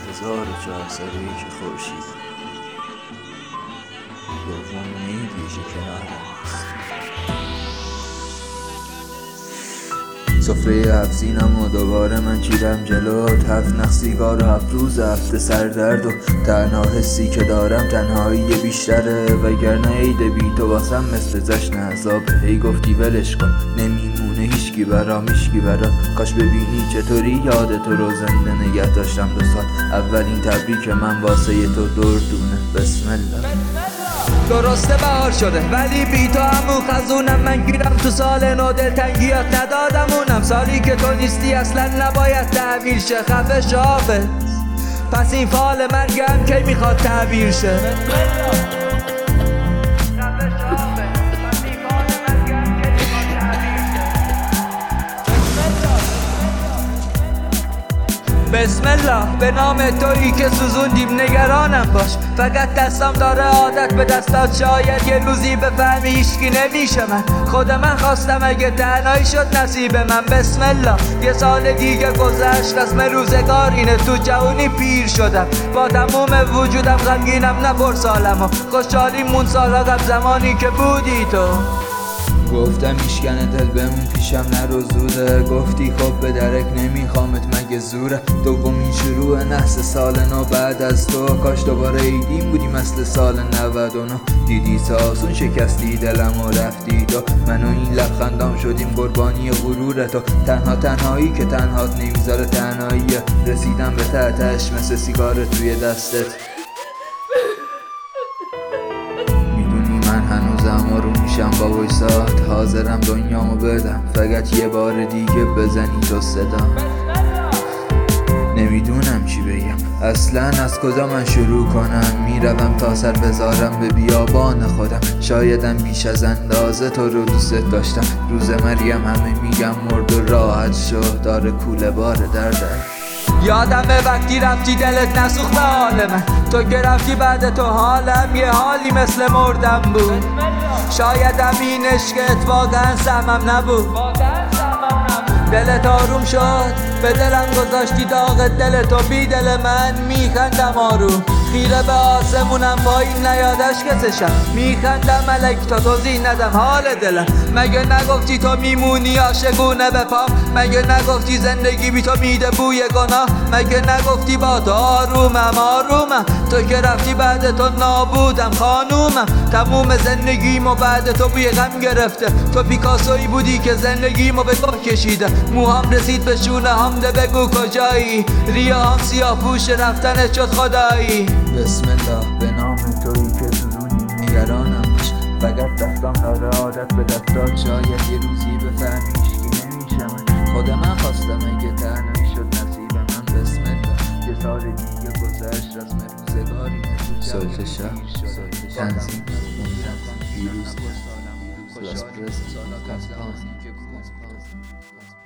1401 خورشید دوم میدیشه کنار ماست. سفره 7 سینم و دوباره من چیدم جلوت، 7 نقصیگار و 7 روز هفته سردرد و تنها حسی که دارم تنهایی بیشتره، وگرنه عید بی تو واسم مثل جشن عذابه. هی گفتی ولش کن نمیمونه هیچکی برام هیچکی برات، کاش ببینی چطوری یاد تو رو زنده نگه داشتم 2 سال. اولین تبریک من واسه تو دردونه. بسم الله. درسته بهار شده ولی بی تو همون خزونم، من گیرم تو سال نو دلتنگیات ندادم اونم، سالی که تو نیستی اصلا نباید تعبیر شه. خفه شافه پس این فال مرگم کی میخواد تعبیر شه. بسم الله به نام تویی که سوزوندیم نگرانم باش، فقط دستم داره عادت به دستات، شاید یه روزی بفهمی هیچکی نمیشه من، خود من خواستم اگه تنهایی شد نصیب من. بسم الله یه سال دیگه گذشت رسم روزگار اینه، تو جوونی پیر شدم با تموم وجودم غمگینم نپرسالم و خوشحالیمون سالا قبل زمانی که بودی تو. گفتم میشکنه دل بمون پیشم نرو زوده، گفتی خب به درک نمیخوامت مگه زوره. دومین شروع نحس سال نو بعد از تو، کاش دوباره ایدیم بودی مثل سال 99. دیدی ساسون شکستی دلم و رفتی تو، من و این لبخندام شدیم قربانی غرور تو. تنهایی که تنهات نمیذاره تنهاییه، رسیدم به تحتش مثل سیگار توی دستت. هنوزم آروم میشم با ویسات، حاضرم دنیامو بدم فقط یه بار دیگه بزنی تو صدا. نمیدونم چی بگم اصلا، از کجا من شروع کنم، میروم تا سر بذارم به بیابان خودم. شایدم بیش از اندازه تو رو دوست داشتم، روز مریم همه میگم مرد و راحت شد، داره کوله بار درده. یادمه وقتی رفتی دلت نسوخت به حال من، تو که رفتی بعد تو حالم یه حالی مثل مردم بود. شایدم این عشقت واقعا سهمم نبود، دلت آروم شد به دلم گذاشتی داغ دل تو، بی دل من میخندم آروم، خیره به آسمونم پایین نیادش کسشم، میخندم ملک تا توضیح ندم حال دلم. مگه نگفتی تو میمونی عاشقونه به پام، مگه نگفتی زندگی بی تو میده بوی گناه، مگه نگفتی با تو آرومم. تو که رفتی بعد تو نابودم خانومم، تموم زندگیمو بعد تو بوی غم گرفته. تو پیکاسویی بودی که زندگیمو به تو کشیده، موهام رسید به شونه هم ده بگو کجایی، ریاهم سیاه پوش رفتنت شد خدایی. بسم الله به نام تویی که سوزونی نگرانم باش، فقط دستم داره عادت به دستات، شاید یه روزی بفهمی هیچکی نمیشه من، خود من خواستم اگه تنهایی شد نصیب من. بسم الله یه سال دیگه گذشت رسم روزگاری نتو سلطه شهر تنظیم پیروز اسپرس کمپان